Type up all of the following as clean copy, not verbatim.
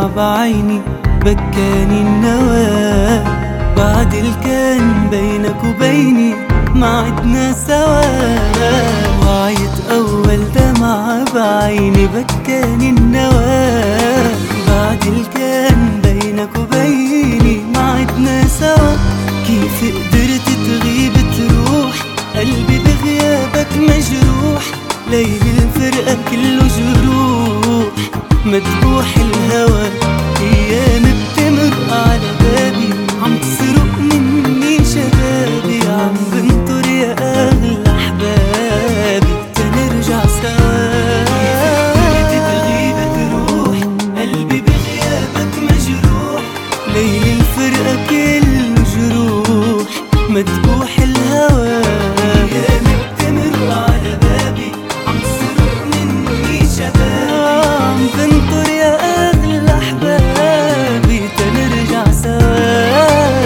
بعيني بكاني النوى، بعد اللي كان بينك وبيني ما عدنا سوا. وعيت أول دمعة بعيني بكاني النوى، بعد اللي كان بينك وبيني ما عدنا سوا. كيف قدرت تغيب تروح قلبي بغيابك مجروح، ليل الفرقة كله جروح مذبوح الهوى. أيام بتمر على بابي عم تسرق مني شبابي، عم بنطر يا أغلى أحبابي تنرجع سوا. كيف تغيب تروح قلبي بغيابك مجروح، ليل الفرقة كله جروح مذبوح الهوى. أيام بتمر على بابي عم تسرق مني شبابي، عم بنطر يا أغلى أحبابي تنرجع سوا.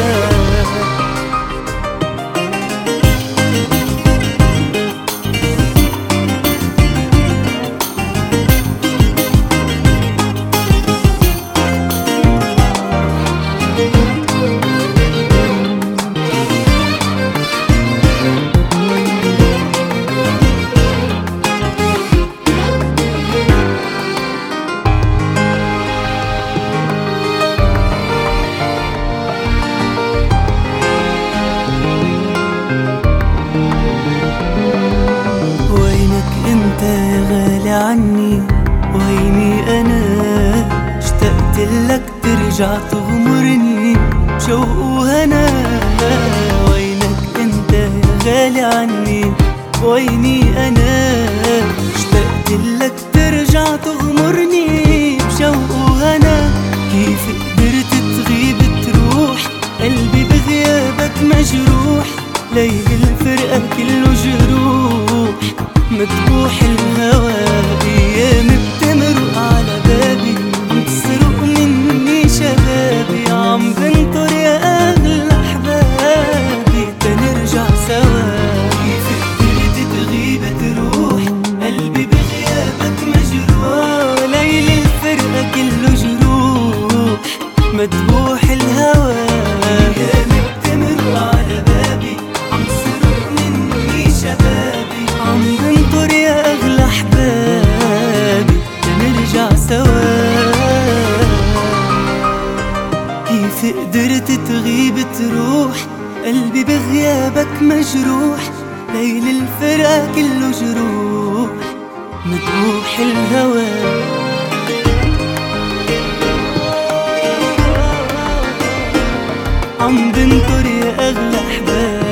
يا غالي عني ويني أنا، اشتقت لك ترجع تغمرني بشوق وهنا. وينك انت يا غالي عني ويني أنا، اشتقت لك ترجع تغمرني بشوق وهنا. كيف قدرت تغيب تروح قلبي بغيابك مجروح، ليل الفرقة كله جروح مذبوح الهوى. أيام بتمر على بابي عم تسرق مني شبابي، عم بنطر يا أغلى أحبابي تنرجع سوا. كيف قدرت تغيب تروح قلبي بغيابك مجروح، ليل الفرقة كله جروح مذبوح الهوى. أيام بتمر على بابي عم تسرق مني شبابي، عم بنطر يا أغلى أحبابي تنرجع سوا. كيف قدرت تغيب تروح قلبي بغيابك مجروح، ليل الفرقة كله جروح مذبوح الهوى. عم بنطر يا أغلى أحبابي